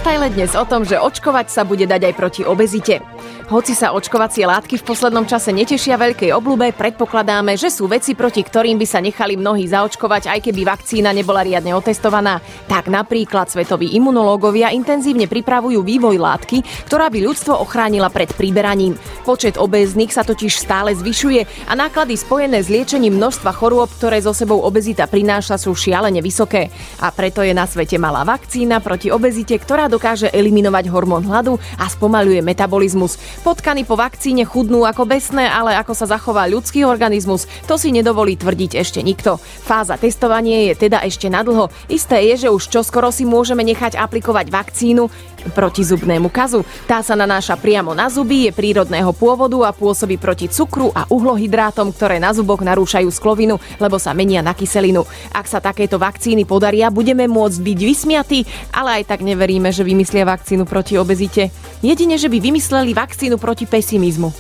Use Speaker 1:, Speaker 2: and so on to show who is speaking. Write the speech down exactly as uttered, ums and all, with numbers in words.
Speaker 1: Detaile dnes o tom, že očkovať sa bude dať aj proti obezite. Hoci sa očkovacie látky v poslednom čase netešia veľkej obľube, predpokladáme, že sú veci, proti ktorým by sa nechali mnohí zaočkovať, aj keby vakcína nebola riadne otestovaná. Tak napríklad svetoví imunológovia intenzívne pripravujú vývoj látky, ktorá by ľudstvo ochránila pred príberaním. Počet obéznych sa totiž stále zvyšuje a náklady spojené s liečením množstva chorôb, ktoré so sebou obezita prináša, sú šialene vysoké. A preto je na svete malá vakcína proti obezite, ktorá dokáže eliminovať hormón hladu a spomaľuje metabolizmus. Potkany po vakcíne chudnú ako besné, ale ako sa zachová ľudský organizmus, to si nedovolí tvrdiť ešte nikto. Fáza testovania je teda ešte nadlho. Isté je, že už čoskoro si môžeme nechať aplikovať vakcínu proti zubnému kazu. Tá sa nanáša priamo na zuby, je prírodného pôvodu a pôsobí proti cukru a uhlohydrátom, ktoré na zuboch narúšajú sklovinu, lebo sa menia na kyselinu. Ak sa takéto vakcíny podaria, budeme môcť byť vysmiatí, ale aj tak neveríme, že vymyslia vakcínu proti obezite. Jedine, že by vymysleli vakcínu proti pesimizmu.